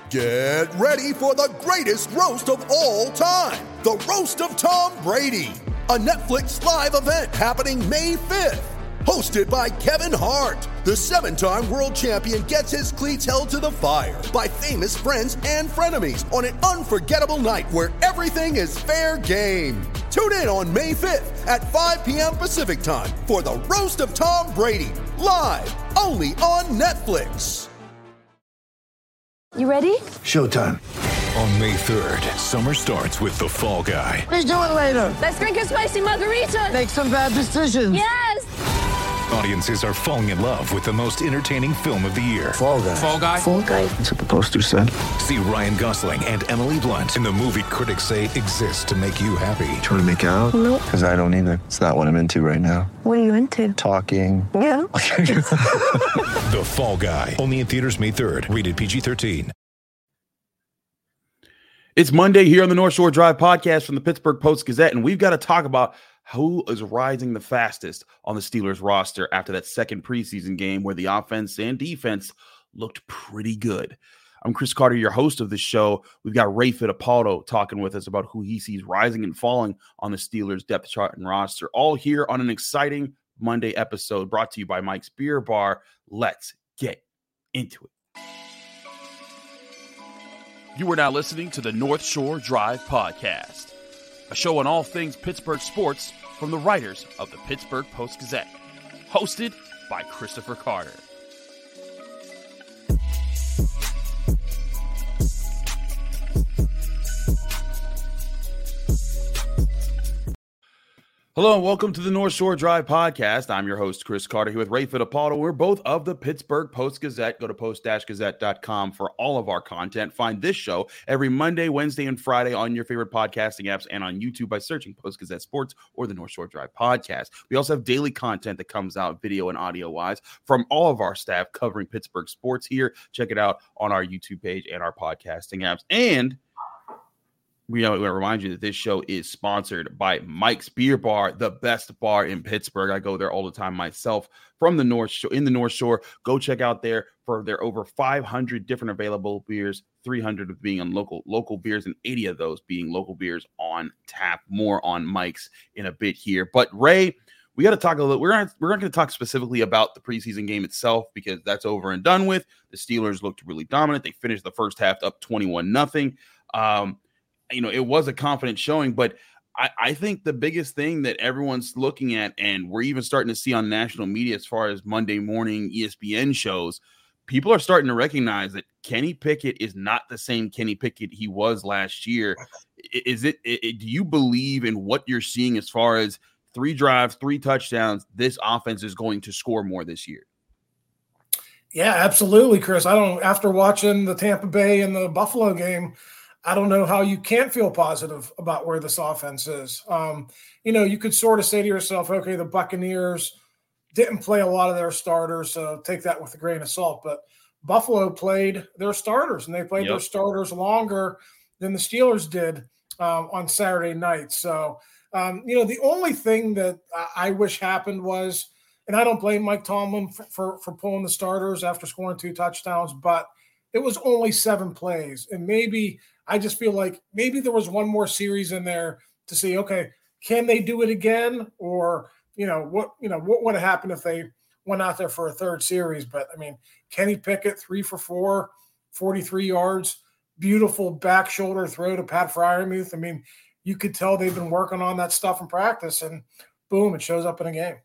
Get ready for the greatest roast of all time, the Roast of Tom Brady, a Netflix live event happening May 5th. Hosted by Kevin Hart, the 7-time world champion gets his cleats held to the fire by famous friends and frenemies on an unforgettable night where everything is fair game. Tune in on May 5th at 5 p.m. Pacific time for the Roast of Tom Brady, live only on Netflix. You ready? Showtime. On May 3rd, summer starts with The Fall Guy. Let's do it later. Let's drink a spicy margarita. Make some bad decisions. Yes! Audiences are falling in love with the most entertaining film of the year. Fall Guy. Fall Guy? Fall guy. That's what the poster said. See Ryan Gosling and Emily Blunt in the movie critics say exists to make you happy. Trying to make it out? Nope. Because I don't either. It's not what I'm into right now. What are you into? Talking. Yeah. The Fall Guy. Only in theaters May 3rd. Rated PG-13. It's Monday here on the North Shore Drive podcast from the Pittsburgh Post-Gazette, and we've got to talk about who is rising the fastest on the Steelers roster after that second preseason game where the offense and defense looked pretty good. I'm Chris Carter, your host of the show. We've got Ray Fittipaldo talking with us about who he sees rising and falling on the Steelers depth chart and roster, all here on an exciting Monday episode brought to you by Mike's Beer Bar. Let's get into it. You are now listening to the North Shore Drive podcast, a show on all things Pittsburgh sports from the writers of the Pittsburgh Post-Gazette, hosted by Christopher Carter. Hello and welcome to the North Shore Drive podcast. I'm your host, Chris Carter, here with Ray Fittipaldo. We're both of the Pittsburgh Post-Gazette. Go to post-gazette.com for all of our content. Find this show every Monday, Wednesday, and Friday on your favorite podcasting apps and on YouTube by searching Post-Gazette Sports or the North Shore Drive podcast. We also have daily content that comes out video and audio-wise from all of our staff covering Pittsburgh sports here. Check it out on our YouTube page and our podcasting apps. And we want to remind you that this show is sponsored by Mike's Beer Bar, the best bar in Pittsburgh. I go there all the time myself from the North Shore, in the North Shore. Go check out there for their over 500 different available beers, 300 of being on local beers, and 80 of those being local beers on tap. More on Mike's in a bit here. But Ray, we got to talk a little. We're not going to talk specifically about the preseason game itself because that's over and done with. The Steelers looked really dominant. They finished the first half up 21-0. It was a confident showing, but I think the biggest thing that everyone's looking at, and we're even starting to see on national media as far as Monday morning ESPN shows, people are starting to recognize that Kenny Pickett is not the same Kenny Pickett he was last year. Do you believe in what you're seeing as far as 3 drives, 3 touchdowns, this offense is going to score more this year? Yeah, absolutely, Chris. After watching the Tampa Bay and the Buffalo game, I don't know how you can't feel positive about where this offense is. You could sort of say to yourself, okay, the Buccaneers didn't play a lot of their starters, so take that with a grain of salt. But Buffalo played their starters, and they played their starters longer than the Steelers did on Saturday night. So, the only thing that I wish happened was, and I don't blame Mike Tomlin for pulling the starters after scoring 2 touchdowns, but it was only 7 plays. And I just feel like maybe there was one more series in there to see, okay, can they do it again? Or, what would have happened if they went out there for a third series? But Kenny Pickett, 3 for 4, 43 yards, beautiful back shoulder throw to Pat Freiermuth. You could tell they've been working on that stuff in practice, and boom, it shows up in a game.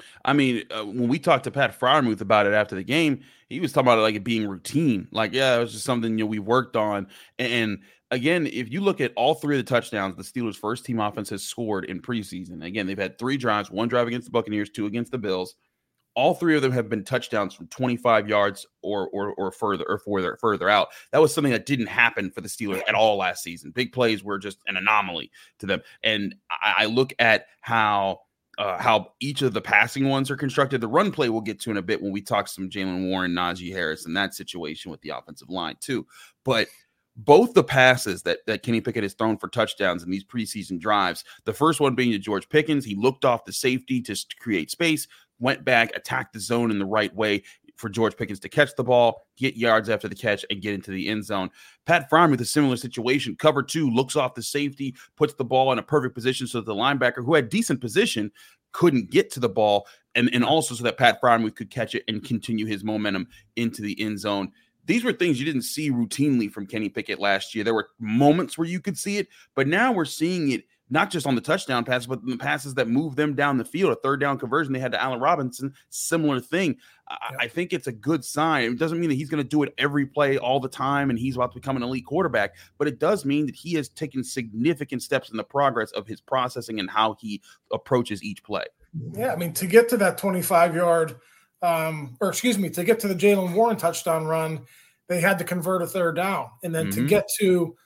When we talked to Pat Freiermuth about it after the game, he was talking about it like it being routine. Like, yeah, it was just something we worked on. And again, if you look at all 3 of the touchdowns the Steelers' first team offense has scored in preseason, again, they've had 3 drives, 1 drive against the Buccaneers, 2 against the Bills. All 3 of them have been touchdowns from 25 yards or further out. That was something that didn't happen for the Steelers at all last season. Big plays were just an anomaly to them. And I look at how each of the passing ones are constructed. The run play we'll get to in a bit when we talk some Jaylen Warren, Najee Harris, and that situation with the offensive line too. But both the passes that Kenny Pickett has thrown for touchdowns in these preseason drives, the first one being to George Pickens, he looked off the safety to create space, went back, attacked the zone in the right way, for George Pickens to catch the ball, get yards after the catch, and get into the end zone. Pat Freiermuth, a similar situation. Cover 2, looks off the safety, puts the ball in a perfect position so that the linebacker, who had decent position, couldn't get to the ball, and also so that Pat Freiermuth could catch it and continue his momentum into the end zone. These were things you didn't see routinely from Kenny Pickett last year. There were moments where you could see it, but now we're seeing it not just on the touchdown passes, but the passes that move them down the field. A third down conversion they had to Allen Robinson, similar thing. I think it's a good sign. It doesn't mean that he's going to do it every play all the time and he's about to become an elite quarterback, but it does mean that he has taken significant steps in the progress of his processing and how he approaches each play. Yeah, I mean, to get to that 25-yard to get to the Jaylen Warren touchdown run, they had to convert a third down. And then to get to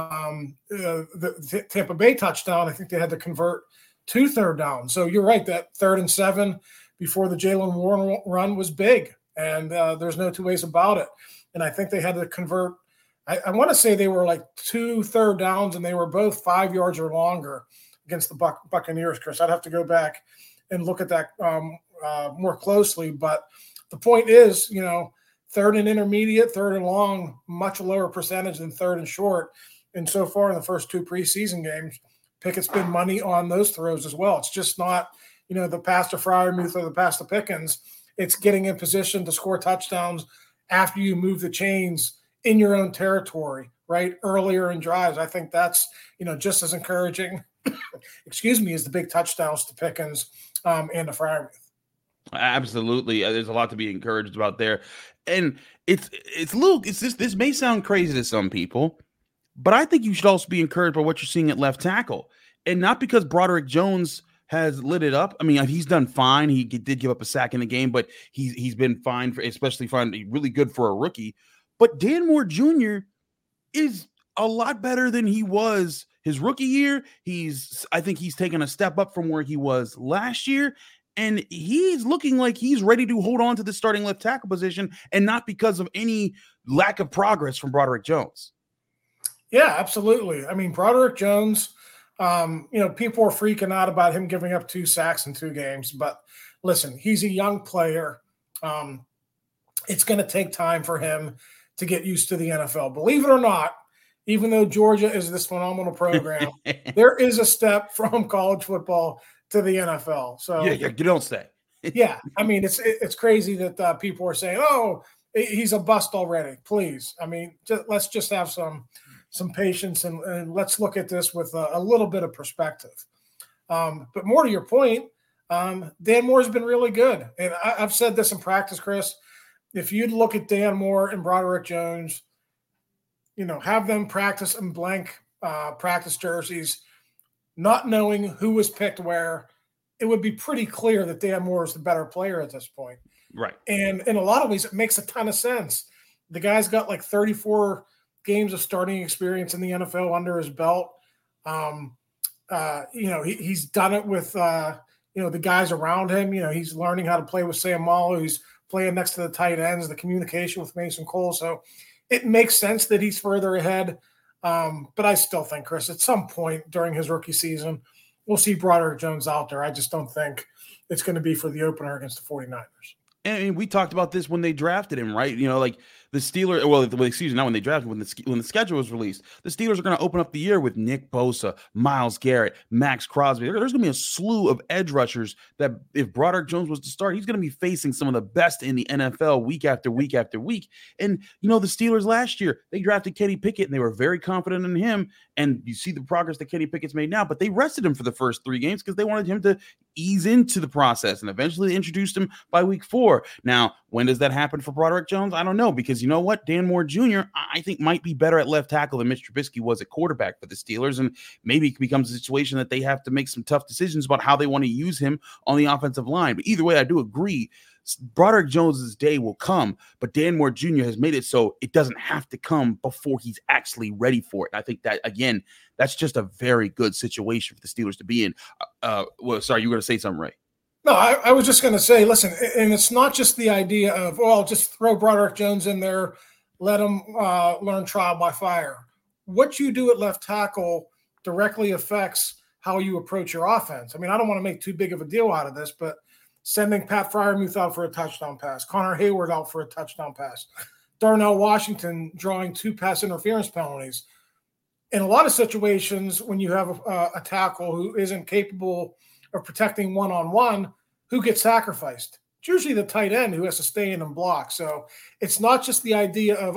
the Tampa Bay touchdown, I think they had to convert 2 third downs. So you're right, that 3rd and 7 before the Jaylen Warren run was big, and there's no two ways about it. And I think they had to convert, I want to say they were like 2 third downs, and they were both 5 yards or longer against the Buccaneers, Chris. I'd have to go back and look at that more closely. But the point is, 3rd and intermediate, 3rd and long, much lower percentage than 3rd and short. And so far in the first 2 preseason games, Pickett's been money on those throws as well. It's just not, the pass to Freiermuth or the pass to Pickens. It's getting in position to score touchdowns after you move the chains in your own territory, right? Earlier in drives. I think that's, just as encouraging, as the big touchdowns to Pickens and to Freiermuth. Absolutely. There's a lot to be encouraged about there. And this may sound crazy to some people, but I think you should also be encouraged by what you're seeing at left tackle. And not because Broderick Jones has lit it up. I mean, he's done fine. He did give up a sack in the game, but he's been fine, really good for a rookie. But Dan Moore Jr. is a lot better than he was his rookie year. I think he's taken a step up from where he was last year. And he's looking like he's ready to hold on to the starting left tackle position, and not because of any lack of progress from Broderick Jones. Yeah, absolutely. I mean, Broderick Jones, people are freaking out about him giving up 2 sacks in 2 games. But listen, he's a young player. It's going to take time for him to get used to the NFL. Believe it or not, even though Georgia is this phenomenal program, there is a step from college football to the NFL. So you don't say. Yeah, I mean, it's crazy that people are saying, "Oh, he's a bust already." Please, I mean, let's just have some patience and let's look at this with a little bit of perspective. But more to your point, Dan Moore's been really good, and I've said this in practice, Chris. If you'd look at Dan Moore and Broderick Jones, have them practice in blank practice jerseys, not knowing who was picked where, it would be pretty clear that Dan Moore is the better player at this point. Right. And in a lot of ways, it makes a ton of sense. The guy's got like 34 games of starting experience in the NFL under his belt. He's done it with, the guys around him. He's learning how to play with Sam Mallow. He's playing next to the tight ends, the communication with Mason Cole. So it makes sense that he's further ahead. But I still think, Chris, at some point during his rookie season, we'll see Broderick Jones out there. I just don't think it's going to be for the opener against the 49ers. And I mean, we talked about this when they drafted him, right? Like the Steelers, not when they drafted, when the schedule was released, the Steelers are going to open up the year with Nick Bosa, Myles Garrett, Max Crosby. There's going to be a slew of edge rushers that if Broderick Jones was to start, he's going to be facing some of the best in the NFL week after week after week. And, the Steelers last year, they drafted Kenny Pickett and they were very confident in him. And you see the progress that Kenny Pickett's made now, but they rested him for the first 3 games because they wanted him to ease into the process, and eventually they introduced him by week 4. Now, when does that happen for Broderick Jones? I don't know, because you know what? Dan Moore Jr., I think, might be better at left tackle than Mitch Trubisky was at quarterback for the Steelers, and maybe it becomes a situation that they have to make some tough decisions about how they want to use him on the offensive line. But either way, I do agree. Broderick Jones's day will come, but Dan Moore Jr. has made it so it doesn't have to come before he's actually ready for it. And I think that, again, that's just a very good situation for the Steelers to be in. Sorry, you were going to say something, Ray. No, I was just going to say, listen, and it's not just the idea of, just throw Broderick Jones in there, let him learn trial by fire. What you do at left tackle directly affects how you approach your offense. I mean, I don't want to make too big of a deal out of this, but sending Pat Fryermuth out for a touchdown pass, Connor Hayward out for a touchdown pass, Darnell Washington drawing 2 pass interference penalties. In a lot of situations, when you have a tackle who isn't capable of protecting one-on-one, who gets sacrificed? It's usually the tight end who has to stay in and block. So it's not just the idea of,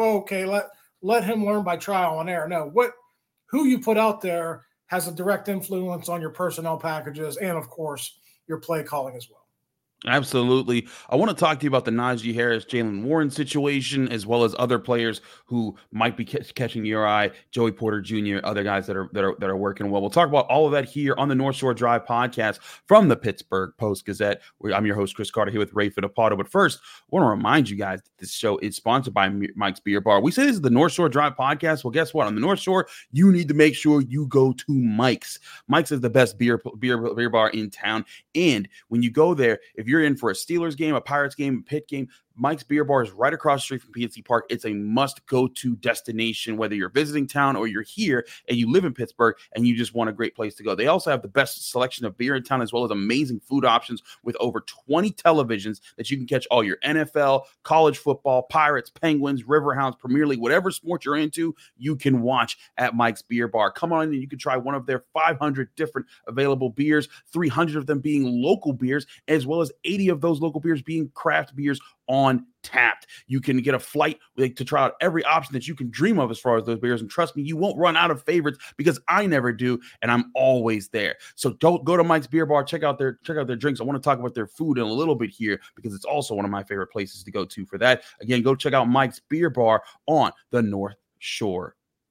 let him learn by trial and error. No, who you put out there has a direct influence on your personnel packages and, of course, your play calling as well. Absolutely. I want to talk to you about the Najee Harris, Jaylen Warren situation, as well as other players who might be catching your eye, Joey Porter Jr., other guys that are working well. We'll talk about all of that here on the North Shore Drive podcast from the Pittsburgh Post-Gazette. I'm your host, Chris Carter, here with Ray Fittipaldo. But first, I want to remind you guys that this show is sponsored by Mike's Beer Bar. We say this is the North Shore Drive podcast. Well, guess what? On the North Shore, you need to make sure you go to Mike's. Mike's is the best beer bar in town. And when you go there, if you're in for a Steelers game, a Pirates game, a Pitt game, Mike's Beer Bar is right across the street from PNC Park. It's a must-go-to destination, whether you're visiting town or you're here and you live in Pittsburgh and you just want a great place to go. They also have the best selection of beer in town, as well as amazing food options with over 20 televisions that you can catch all your NFL, college football, Pirates, Penguins, Riverhounds, Premier League, whatever sport you're into, you can watch at Mike's Beer Bar. Come on and you can try one of their 500 different available beers, 300 of them being local beers, as well as 80 of those local beers being craft beers on Tapped. You can get a flight to try out every option that you can dream of as far as those beers. And trust me, you won't run out of favorites, because I never do, and I'm always there. So don't go to Mike's Beer Bar. Check out their drinks. I want to talk about their food in a little bit here, because it's also one of my favorite places to go to for that. Again, go check out Mike's Beer Bar on the North Shore.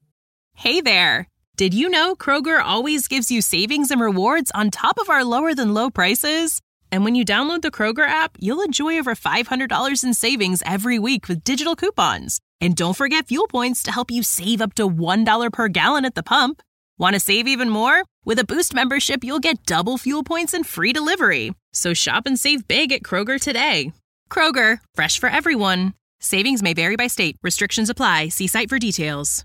Hey there. Did you know Kroger always gives you savings and rewards on top of our lower than low prices? And when you download the Kroger app, you'll enjoy over $500 in savings every week with digital coupons. And don't forget fuel points to help you save up to $1 per gallon at the pump. Want to save even more? With a Boost membership, you'll get double fuel points and free delivery. So shop and save big at Kroger today. Kroger, fresh for everyone. Savings may vary by state. Restrictions apply. See site for details.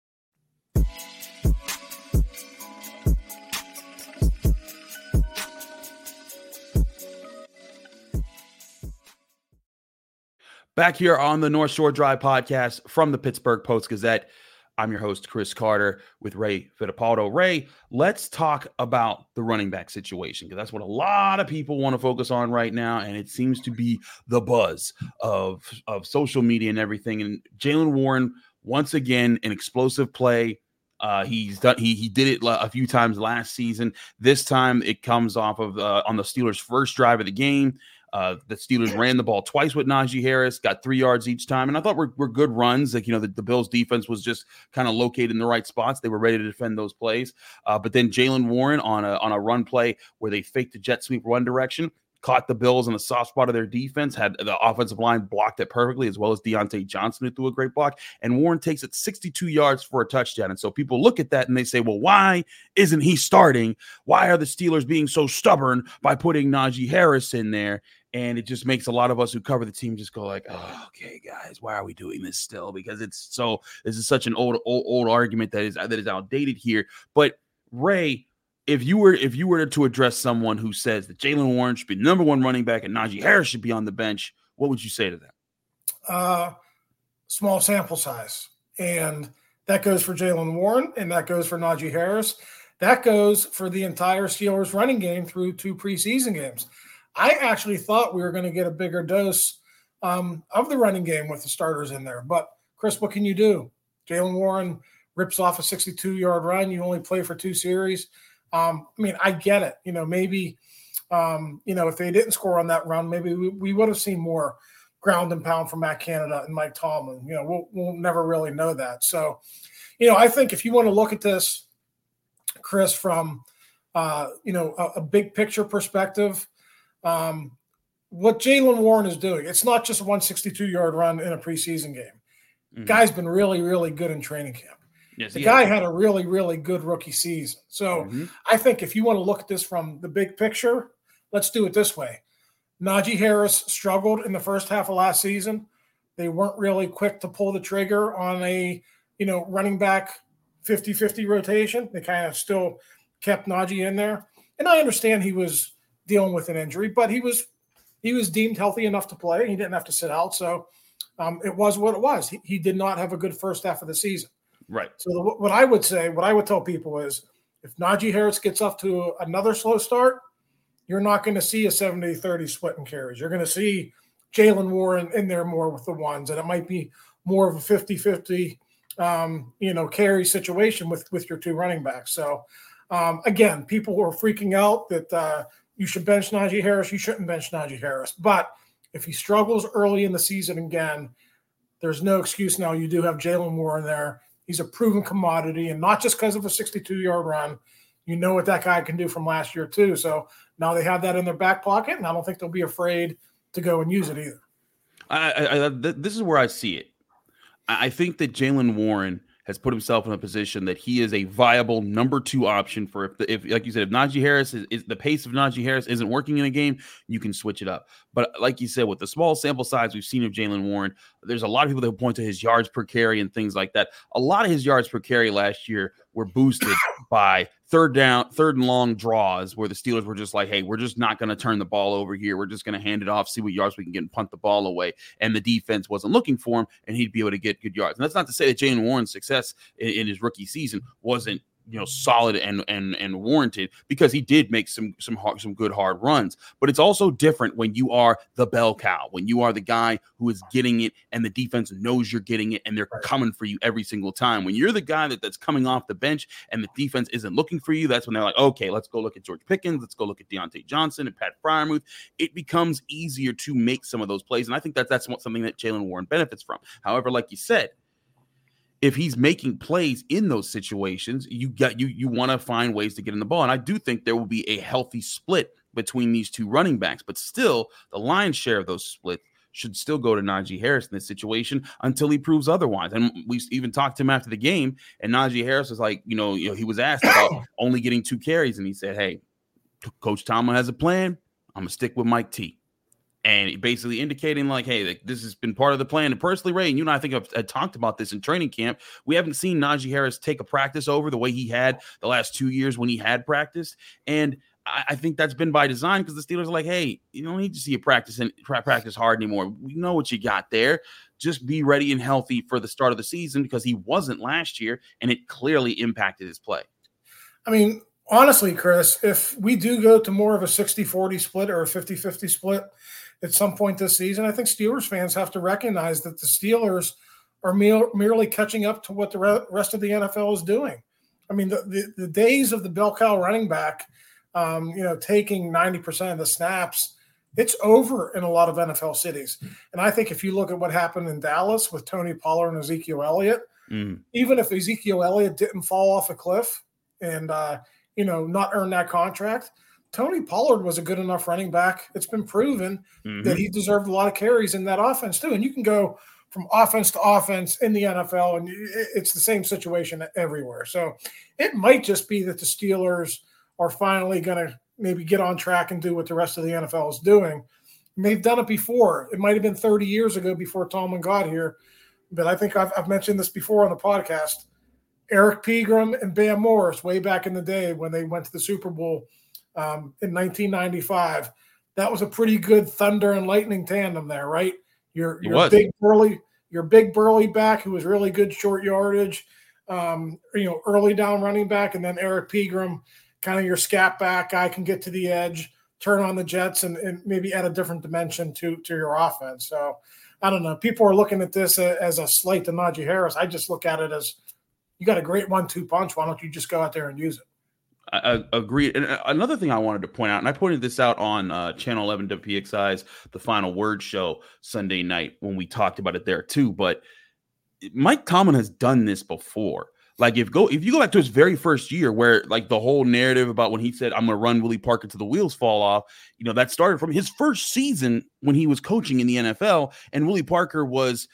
Back here on the North Shore Drive podcast from the Pittsburgh Post-Gazette, I'm your host, Chris Carter, with Ray Fittipaldo. Ray, let's talk about the running back situation, because that's what a lot of people want to focus on right now, and it seems to be the buzz of social media and everything. And Jaylen Warren, once again, an explosive play. He did it a few times last season. This time it comes off of on the Steelers' first drive of the game. The Steelers ran the ball twice with Najee Harris, got 3 yards each time, and I thought were good runs. Like, the Bills' defense was just kind of located in the right spots. They were ready to defend those plays. But then Jaylen Warren on a run play where they faked the jet sweep run direction, caught the Bills in a soft spot of their defense, had the offensive line blocked it perfectly, as well as Deontay Johnson, who threw a great block, and Warren takes it 62 yards for a touchdown. And so people look at that and they say, well, why isn't he starting? Why are the Steelers being so stubborn by putting Najee Harris in there? And it just makes a lot of us who cover the team just go like, oh, okay, guys, why are we doing this still? Because this is such an old argument that is outdated here. But Ray, if you were to address someone who says that Jaylen Warren should be number one running back and Najee Harris should be on the bench, what would you say to them? Small sample size. And that goes for Jaylen Warren, and that goes for Najee Harris. That goes for the entire Steelers running game through 2 preseason games. I actually thought we were going to get a bigger dose of the running game with the starters in there. But, Chris, what can you do? Jaylen Warren rips off a 62-yard run. You only play for 2 series. I get it. Maybe, if they didn't score on that run, maybe we would have seen more ground and pound from Matt Canada and Mike Tomlin. We'll never really know that. So, I think if you want to look at this, Chris, from, a big picture perspective, what Jaylen Warren is doing, it's not just a 162-yard run in a preseason game. Mm-hmm. Guy's been really, really good in training camp. Yes, the guy had a really, really good rookie season. So I think if you want to look at this from the big picture, let's do it this way. Najee Harris struggled in the first half of last season. They weren't really quick to pull the trigger on a, running back 50-50 rotation. They kind of still kept Najee in there. And I understand he was dealing with an injury, but he was he was deemed healthy enough to play. He didn't have to sit out. So it was what it was. He did not have a good first half of the season. Right. So what I would tell people is if Najee Harris gets off to another slow start, you're not going to see a 70-30 split in carries. You're going to see Jaylen Warren in there more with the ones, and it might be more of a 50-50 carry situation with your two running backs. So, again, people were freaking out that you should bench Najee Harris. You shouldn't bench Najee Harris. But if he struggles early in the season again, there's no excuse now. You do have Jaylen Warren there. He's a proven commodity, and not just because of a 62-yard run. You know what that guy can do from last year too. So now they have that in their back pocket, and I don't think they'll be afraid to go and use it either. This is where I see it. I think that Jaylen Warren has put himself in a position that he is a viable number 2 option for if like you said, if Najee Harris is the pace of Najee Harris isn't working in a game, you can switch it up. But like you said, with the small sample size we've seen of Jaylen Warren, there's a lot of people that point to his yards per carry and things like that. A lot of his yards per carry last year were boosted by third and long draws where the Steelers were just like, hey, we're just not going to turn the ball over here. We're just going to hand it off, see what yards we can get and punt the ball away. And the defense wasn't looking for him, and he'd be able to get good yards. And that's not to say that Jaylen Warren's success in his rookie season wasn't solid and warranted, because he did make some good hard runs. But it's also different when you are the bell cow, when you are the guy who is getting it and the defense knows you're getting it and they're coming for you every single time. When you're the guy that's coming off the bench and the defense isn't looking for you, that's when they're like, okay, let's go look at George Pickens, let's go look at Deontay Johnson and Pat Freiermuth. It becomes easier to make some of those plays, and I think that's something that Jaylen Warren benefits from. However, like you said, if he's making plays in those situations, you want to find ways to get in the ball. And I do think there will be a healthy split between these two running backs, but still the lion's share of those splits should still go to Najee Harris in this situation until he proves otherwise. And we even talked to him after the game, and Najee Harris was like, he was asked about only getting 2 carries, and he said, hey, Coach Tomlin has a plan. I'm going to stick with Mike T. And basically indicating like, hey, this has been part of the plan. And personally, Ray, and you and I think I've talked about this in training camp. We haven't seen Najee Harris take a practice over the way he had the last 2 years when he had practiced. And I think that's been by design, because the Steelers are like, hey, you don't need to see you practice hard anymore. We know what you got there. Just be ready and healthy for the start of the season, because he wasn't last year, and it clearly impacted his play. I mean, honestly, Chris, if we do go to more of a 60-40 split or a 50-50 split at some point this season, I think Steelers fans have to recognize that the Steelers are merely catching up to what the rest of the NFL is doing. I mean, the days of the bell cow running back, taking 90% of the snaps, it's over in a lot of NFL cities. And I think if you look at what happened in Dallas with Tony Pollard and Ezekiel Elliott, even if Ezekiel Elliott didn't fall off a cliff and, not earn that contract, Tony Pollard was a good enough running back. It's been proven that he deserved a lot of carries in that offense too. And you can go from offense to offense in the NFL, and it's the same situation everywhere. So it might just be that the Steelers are finally going to maybe get on track and do what the rest of the NFL is doing. And they've done it before. It might have been 30 years ago before Tomlin got here, but I think I've mentioned this before on the podcast. Eric Pegram and Bam Morris, way back in the day when they went to the Super Bowl in 1995, that was a pretty good thunder and lightning tandem there, right? Your big burly back who was really good short yardage, early down running back, and then Eric Pegram, kind of your scat back guy, can get to the edge, turn on the jets, and maybe add a different dimension to your offense. So I don't know. People are looking at this as a slight to Najee Harris. I just look at it as, you got a great 1-2 punch. Why don't you just go out there and use it? I agree. And another thing I wanted to point out, and I pointed this out on Channel 11 WPXI's The Final Word show Sunday night when we talked about it there too, but Mike Tomlin has done this before. Like if you go back to his very first year, where like the whole narrative about when he said, I'm going to run Willie Parker till the wheels fall off, that started from his first season when he was coaching in the NFL, and Willie Parker was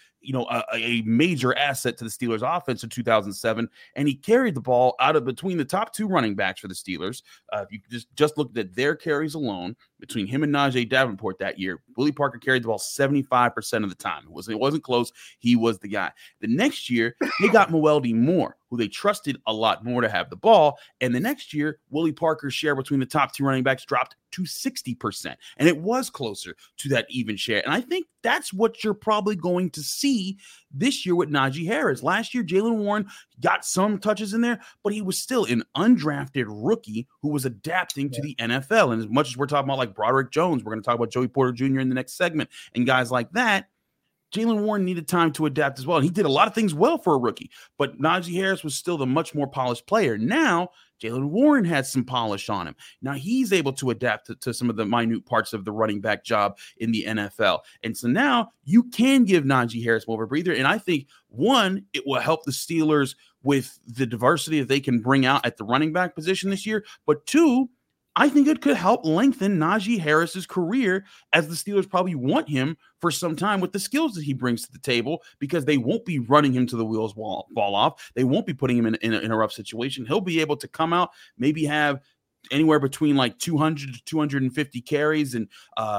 a major asset to the Steelers offense in 2007. And he carried the ball out of between the top 2 running backs for the Steelers. If you just looked at their carries alone between him and Najee Davenport that year, Willie Parker carried the ball 75% of the time. It wasn't close. He was the guy. The next year, they got Muwalde Moore, who they trusted a lot more to have the ball. And the next year, Willie Parker's share between the top two running backs dropped to 60%. And it was closer to that even share. And I think that's what you're probably going to see this year with Najee Harris. Last year, Jaylen Warren got some touches in there, but he was still an undrafted rookie who was adapting to the NFL. And as much as we're talking about like Broderick Jones, we're going to talk about Joey Porter Jr. in the next segment and guys like that, Jaylen Warren needed time to adapt as well. And he did a lot of things well for a rookie, but Najee Harris was still the much more polished player. Now, Jaylen Warren has some polish on him. Now he's able to adapt to some of the minute parts of the running back job in the NFL. And so now you can give Najee Harris more of a breather. And I think, one, it will help the Steelers with the diversity that they can bring out at the running back position this year. But two, I think it could help lengthen Najee Harris's career, as the Steelers probably want him for some time with the skills that he brings to the table, because they won't be running him to the wheels fall off. They won't be putting him in a rough situation. He'll be able to come out, maybe have anywhere between like 200 to 250 carries, and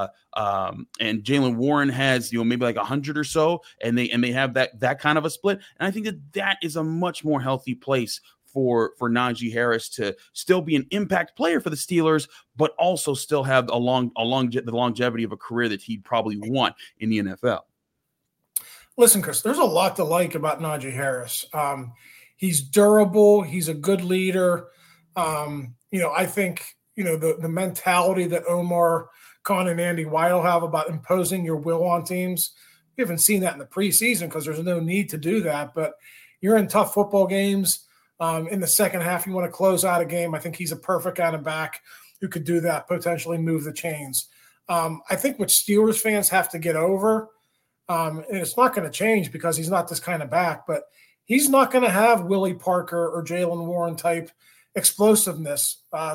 Jaylen Warren has, maybe like 100 or so, and they have that kind of a split. And I think that is a much more healthy place for Najee Harris to still be an impact player for the Steelers, but also still have the longevity of a career that he'd probably want in the NFL. Listen, Chris, there's a lot to like about Najee Harris. He's durable. He's a good leader. I think, the mentality that Omar Khan and Andy Weidel have about imposing your will on teams, we haven't seen that in the preseason because there's no need to do that. But you're in tough football games. In the second half, you want to close out a game. I think he's a perfect kind of back who could do that, potentially move the chains. I think what Steelers fans have to get over, and it's not going to change because he's not this kind of back, but he's not going to have Willie Parker or Jaylen Warren type explosiveness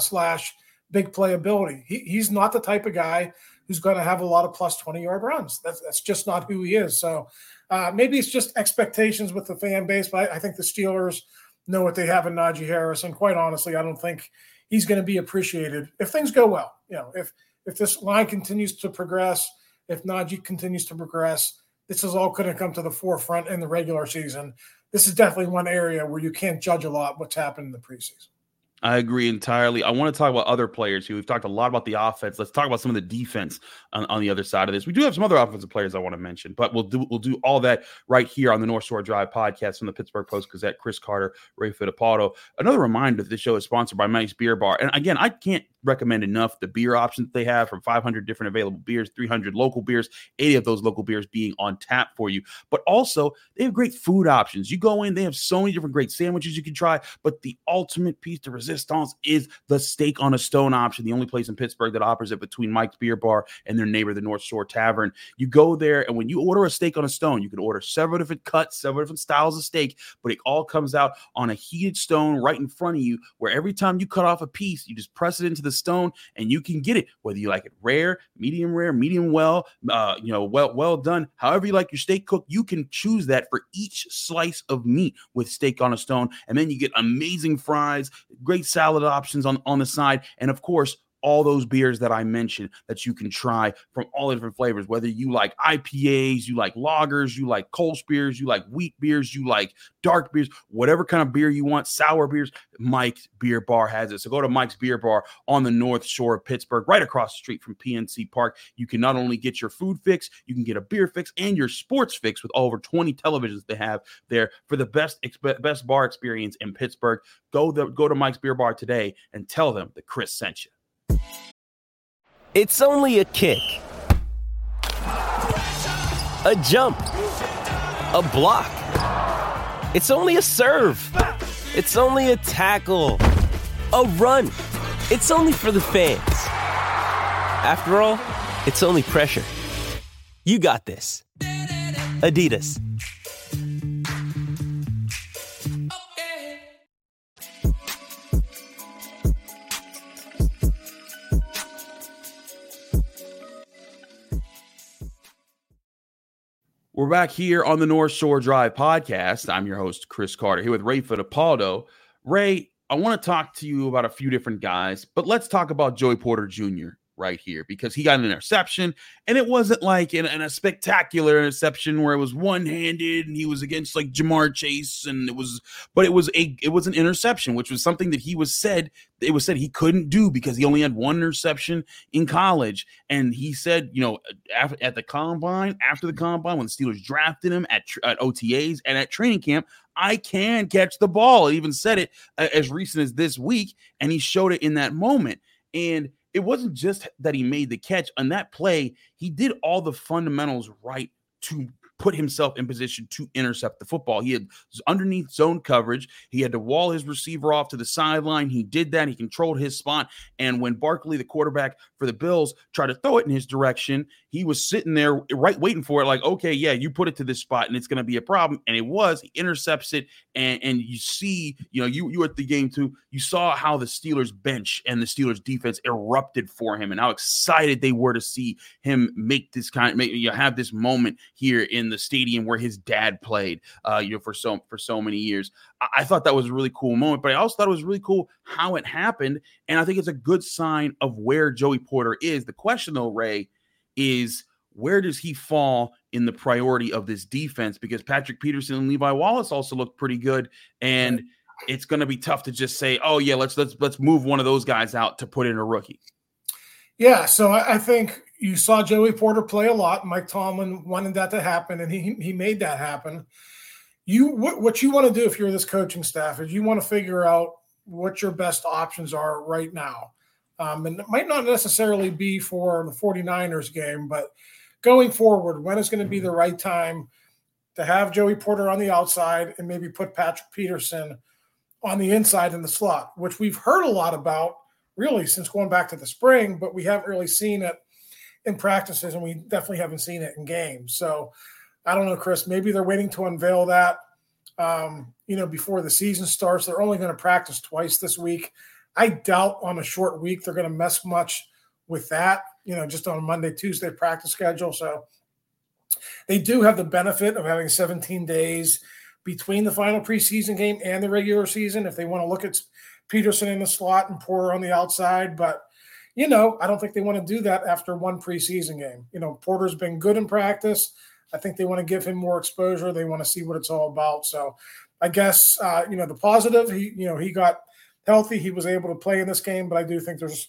/ big playability. He's not the type of guy who's going to have a lot of plus 20-yard runs. That's just not who he is. So maybe it's just expectations with the fan base, but I think the Steelers know what they have in Najee Harris, and quite honestly, I don't think he's going to be appreciated if things go well. If this line continues to progress, if Najee continues to progress, this is all going to come to the forefront in the regular season. This is definitely one area where you can't judge a lot what's happened in the preseason. I agree entirely. I want to talk about other players here. We've talked a lot about the offense. Let's talk about some of the defense on the other side of this. We do have some other offensive players I want to mention, but we'll do all that right here on the North Shore Drive podcast from the Pittsburgh Post-Gazette. Chris Carter, Ray Fittipaldo. Another reminder that this show is sponsored by Mike's Beer Bar. And again, I can't recommend enough the beer options they have, from 500 different available beers, 300 local beers, 80 of those local beers being on tap for you. But also, they have great food options. You go in, they have so many different great sandwiches you can try, but the ultimate piece de resistance is the steak on a stone option, the only place in Pittsburgh that offers it, between Mike's Beer Bar and their neighbor, the North Shore Tavern. You go there, and when you order a steak on a stone, you can order several different cuts, several different styles of steak, but it all comes out on a heated stone right in front of you, where every time you cut off a piece, you just press it into the stone and you can get it, whether you like it rare, medium well, well done, however you like your steak cooked. You can choose that for each slice of meat with steak on a stone. And then you get amazing fries, great salad options on the side, and of course, all those beers that I mentioned that you can try from all the different flavors, whether you like IPAs, you like lagers, you like Kolsch beers, you like wheat beers, you like dark beers, whatever kind of beer you want, sour beers, Mike's Beer Bar has it. So go to Mike's Beer Bar on the North Shore of Pittsburgh, right across the street from PNC Park. You can not only get your food fix, you can get a beer fix and your sports fix with over 20 televisions they have there for the best bar experience in Pittsburgh. Go to Mike's Beer Bar today and tell them that Chris sent you. It's only a kick, a jump, a block. It's only a serve. It's only a tackle, a run. It's only for the fans. After all, it's only pressure. You got this. Adidas. We're back here on the North Shore Drive podcast. I'm your host, Chris Carter, here with Ray Fittipaldo. Ray, I want to talk to you about a few different guys, but let's talk about Joey Porter Jr. right here because he got an interception, and it wasn't like in a spectacular interception where it was one-handed and he was against like Jamar Chase, and it was an interception, which was something that it was said he couldn't do because he only had one interception in college. And he said, after the combine, when the Steelers drafted him at OTAs and at training camp, I can catch the ball. He even said it as recent as this week, and he showed it in that moment. And it wasn't just that he made the catch. On that play, he did all the fundamentals right to put himself in position to intercept the football. He had underneath zone coverage. He had to wall his receiver off to the sideline. He did that. He controlled his spot. And when Barkley, the quarterback for the Bills, tried to throw it in his direction, he was sitting there right waiting for it like, okay, yeah, you put it to this spot and it's going to be a problem. And it was. He intercepts it. And you see, you were at the game too. You saw how the Steelers bench and the Steelers defense erupted for him and how excited they were to see him make this have this moment here in the stadium where his dad played, for so many years. I thought that was a really cool moment, but I also thought it was really cool how it happened. And I think it's a good sign of where Joey Porter is. The question though, Ray, is where does he fall in the priority of this defense? Because Patrick Peterson and Levi Wallace also look pretty good. And it's going to be tough to just say, oh yeah, let's move one of those guys out to put in a rookie. Yeah. So I think you saw Joey Porter play a lot. Mike Tomlin wanted that to happen, and he made that happen. What you want to do if you're this coaching staff is you want to figure out what your best options are right now. And it might not necessarily be for the 49ers game, but going forward, when is going to be the right time to have Joey Porter on the outside and maybe put Patrick Peterson on the inside in the slot, which we've heard a lot about really since going back to the spring, but we haven't really seen it in practices, and we definitely haven't seen it in games. So I don't know, Chris, maybe they're waiting to unveil that, before the season starts. They're only going to practice twice this week. I doubt on a short week they're going to mess much with that, just on a Monday, Tuesday practice schedule. So they do have the benefit of having 17 days between the final preseason game and the regular season if they want to look at Peterson in the slot and Porter on the outside. But, I don't think they want to do that after one preseason game. Porter's been good in practice. I think they want to give him more exposure. They want to see what it's all about. So I guess, the positive, he got healthy. He was able to play in this game, but I do think there's,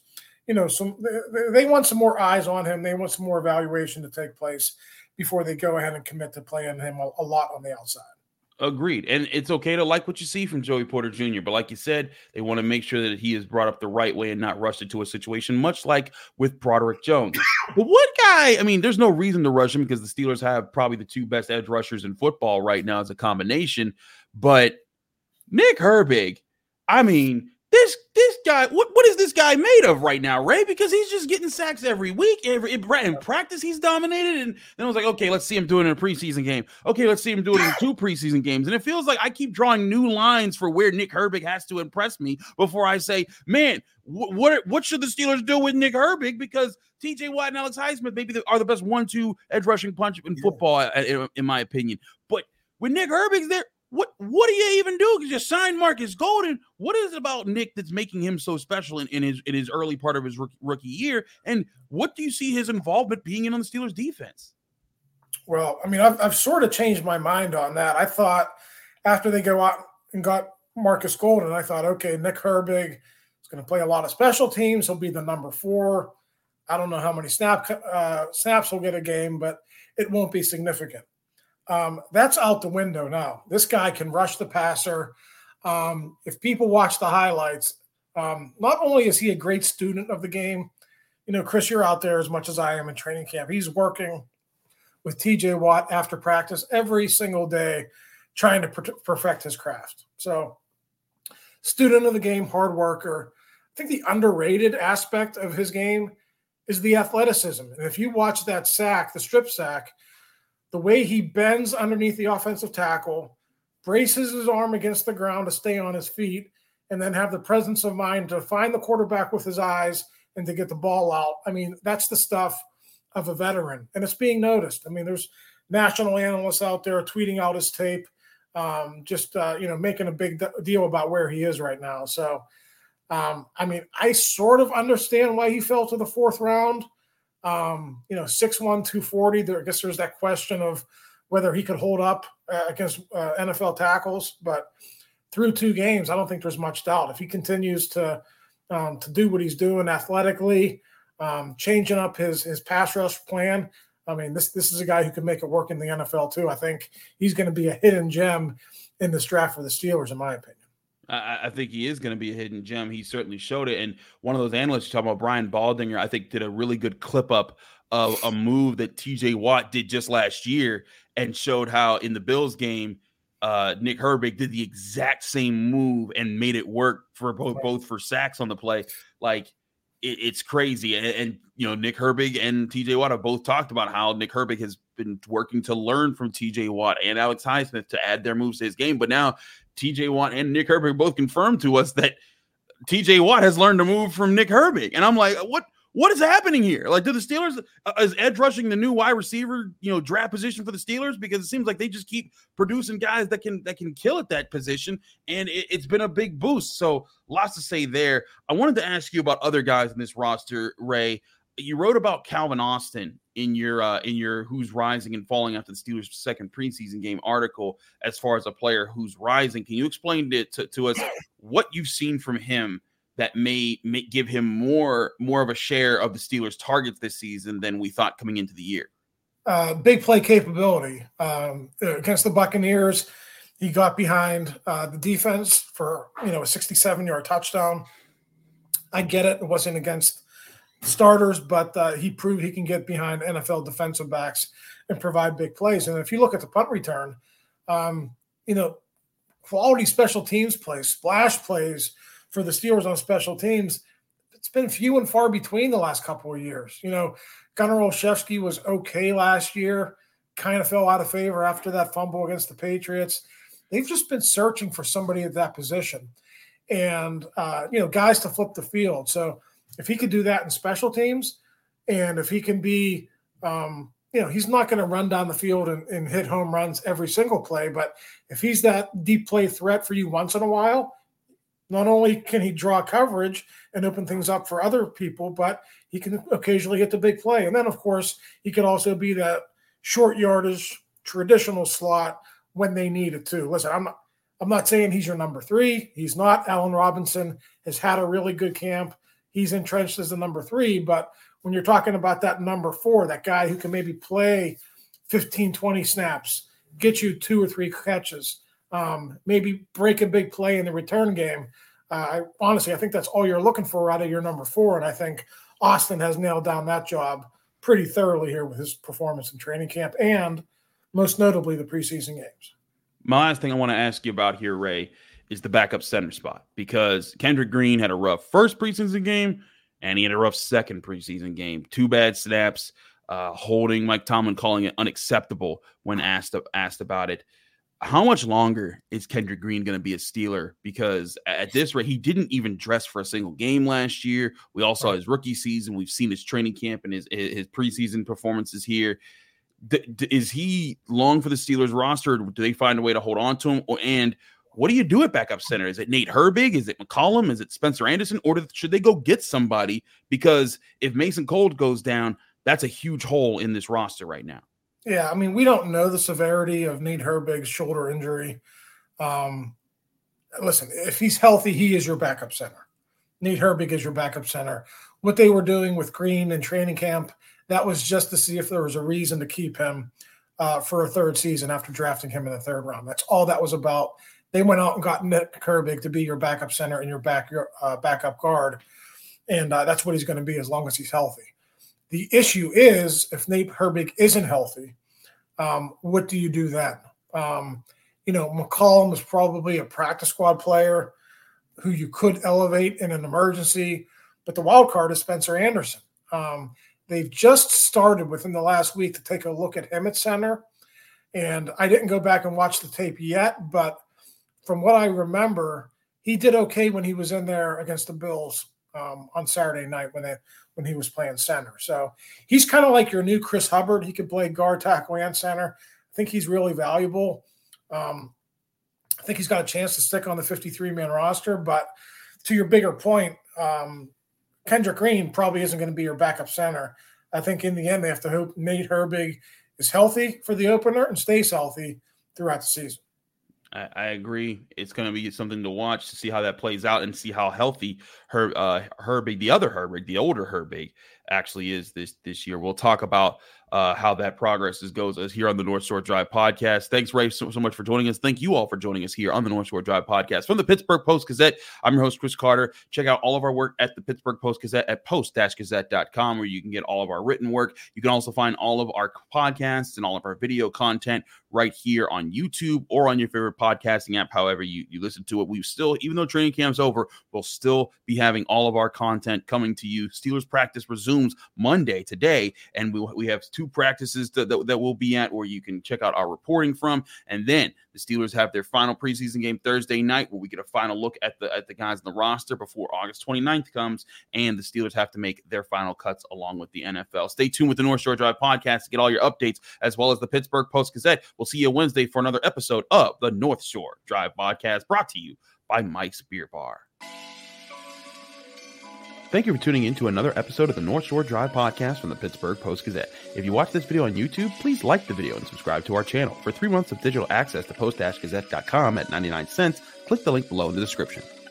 they want some more eyes on him. They want some more evaluation to take place before they go ahead and commit to playing him a lot on the outside. Agreed. And it's okay to like what you see from Joey Porter Jr., but like you said, they want to make sure that he is brought up the right way and not rushed into a situation, much like with Broderick Jones. But what guy, there's no reason to rush him because the Steelers have probably the two best edge rushers in football right now as a combination. But Nick Herbig, this guy, what is this guy made of right now, Ray? Because he's just getting sacks every week. In practice, he's dominated. And then I was like, okay, let's see him do it in a preseason game. Okay, let's see him do it in 2 preseason games. And it feels like I keep drawing new lines for where Nick Herbig has to impress me before I say, man, what should the Steelers do with Nick Herbig? Because TJ Watt and Alex Highsmith maybe are the best 1-2 edge rushing punch in football, in my opinion. But when Nick Herbig's there, what do you even do? Because you signed Marcus Golden. What is it about Nick that's making him so special in his early part of his rookie year? And what do you see his involvement being in on the Steelers defense? Well, I've sort of changed my mind on that. I thought after they go out and got Marcus Golden, I thought, okay, Nick Herbig is going to play a lot of special teams. He'll be the number 4. I don't know how many snaps he'll get a game, but it won't be significant. That's out the window now. This guy can rush the passer. If people watch the highlights, not only is he a great student of the game, Chris, you're out there as much as I am in training camp. He's working with TJ Watt after practice every single day, trying to perfect his craft. So student of the game, hard worker. I think the underrated aspect of his game is the athleticism. And if you watch that sack, the strip sack, the way he bends underneath the offensive tackle, braces his arm against the ground to stay on his feet, and then have the presence of mind to find the quarterback with his eyes and to get the ball out. That's the stuff of a veteran, and it's being noticed. There's national analysts out there tweeting out his tape, making a big deal about where he is right now. So I mean, I sort of understand why he fell to the fourth round. 6'1", 240. I guess there's that question of whether he could hold up against NFL tackles. But through 2 games, I don't think there's much doubt. If he continues to do what he's doing athletically, changing up his pass rush plan, I mean, this is a guy who can make it work in the NFL too. I think he's going to be a hidden gem in this draft for the Steelers, in my opinion. I think he is going to be a hidden gem. He certainly showed it. And one of those analysts talking about Brian Baldinger, I think, did a really good clip up of a move that TJ Watt did just last year and showed how in the Bills game, Nick Herbig did the exact same move and made it work for both for sacks on the play. Like, it's crazy. And Nick Herbig and TJ Watt have both talked about how Nick Herbig has been working to learn from TJ Watt and Alex Highsmith to add their moves to his game. But now TJ Watt and Nick Herbig both confirmed to us that TJ Watt has learned to move from Nick Herbig. And I'm like, what is happening here? Like, do the Steelers, is edge rushing the new wide receiver, draft position for the Steelers? Because it seems like they just keep producing guys that can kill at that position. And it's been a big boost. So lots to say there. I wanted to ask you about other guys in this roster, Ray. You wrote about Calvin Austin in your Who's Rising and Falling after the Steelers' second preseason game article as far as a player who's rising. Can you explain to us what you've seen from him that may give him more of a share of the Steelers' targets this season than we thought coming into the year? Big play capability. Against the Buccaneers, he got behind the defense for a 67-yard touchdown. I get it. It wasn't against starters, but he proved he can get behind NFL defensive backs and provide big plays. And if you look at the punt return, quality special teams plays, splash plays for the Steelers on special teams, it's been few and far between the last couple of years. Gunnar Olszewski was okay last year, kind of fell out of favor after that fumble against the Patriots. They've just been searching for somebody at that position and, guys to flip the field. So if he could do that in special teams, and if he can be, he's not going to run down the field and hit home runs every single play, but if he's that deep play threat for you once in a while, not only can he draw coverage and open things up for other people, but he can occasionally hit the big play. And then, of course, he could also be that short yardage, traditional slot when they need it too. Listen, I'm not saying he's your number 3. He's not. Allen Robinson has had a really good camp. He's entrenched as the number 3, but when you're talking about that number 4, that guy who can maybe play 15, 20 snaps, get you 2 or 3 catches, maybe break a big play in the return game. I think that's all you're looking for out of your number 4, and I think Austin has nailed down that job pretty thoroughly here with his performance in training camp and most notably the preseason games. My last thing I want to ask you about here, Ray, is the backup center spot, because Kendrick Green had a rough first preseason game and he had a rough second preseason game. 2 bad snaps, holding, Mike Tomlin calling it unacceptable when asked about it. How much longer is Kendrick Green going to be a Steeler? Because at this rate, he didn't even dress for a single game last year. We all saw his rookie season. We've seen his training camp and his preseason performances here. Is he long for the Steelers roster? Or do they find a way to hold on to him? And what do you do at backup center? Is it Nate Herbig? Is it McCollum? Is it Spencer Anderson? Or should they go get somebody? Because if Mason Cold goes down, that's a huge hole in this roster right now. Yeah, I mean, we don't know the severity of Nate Herbig's shoulder injury. Listen, if he's healthy, he is your backup center. Nate Herbig is your backup center. What they were doing with Green in training camp, that was just to see if there was a reason to keep him for a third season after drafting him in the 3rd round. That's all that was about. They went out and got Nick Herbig to be your backup center and your backup guard, and that's what he's going to be as long as he's healthy. The issue is if Nate Herbig isn't healthy, what do you do then? McCollum is probably a practice squad player who you could elevate in an emergency, but the wild card is Spencer Anderson. They've just started within the last week to take a look at him at center, and I didn't go back and watch the tape yet, but from what I remember, he did okay when he was in there against the Bills on Saturday night when he was playing center. So he's kind of like your new Chris Hubbard. He could play guard, tackle, and center. I think he's really valuable. I think he's got a chance to stick on the 53-man roster, but to your bigger point, Kendrick Green probably isn't going to be your backup center. I think in the end they have to hope Nate Herbig is healthy for the opener and stays healthy throughout the season. I agree. It's going to be something to watch to see how that plays out and see how healthy Herbig, the other Herbig, the older Herbig, actually is this year. We'll talk about how that progress goes as here on the North Shore Drive podcast. Thanks, Ray, so much for joining us. Thank you all for joining us here on the North Shore Drive podcast from the Pittsburgh Post-Gazette. I'm your host, Chris Carter. Check out all of our work at the Pittsburgh Post-Gazette at post-gazette.com, where you can get all of our written work. You can also find all of our podcasts and all of our video content right here on YouTube or on your favorite podcasting app, however you listen to it. We still, even though training camp's over, we'll still be having all of our content coming to you. Steelers practice resumes Monday today, and we have 2 practices that we'll be at where you can check out our reporting from. And then the Steelers have their final preseason game Thursday night, where we get a final look at the guys in the roster before August 29th comes, and the Steelers have to make their final cuts along with the NFL. Stay tuned with the North Shore Drive podcast to get all your updates, as well as the Pittsburgh Post-Gazette. We'll see you Wednesday for another episode of the North Shore Drive podcast, brought to you by Mike's Beer Bar. Thank you for tuning in to another episode of the North Shore Drive podcast from the Pittsburgh Post-Gazette. If you watch this video on YouTube, please like the video and subscribe to our channel. For 3 months of digital access to post-gazette.com at 99 cents, click the link below in the description.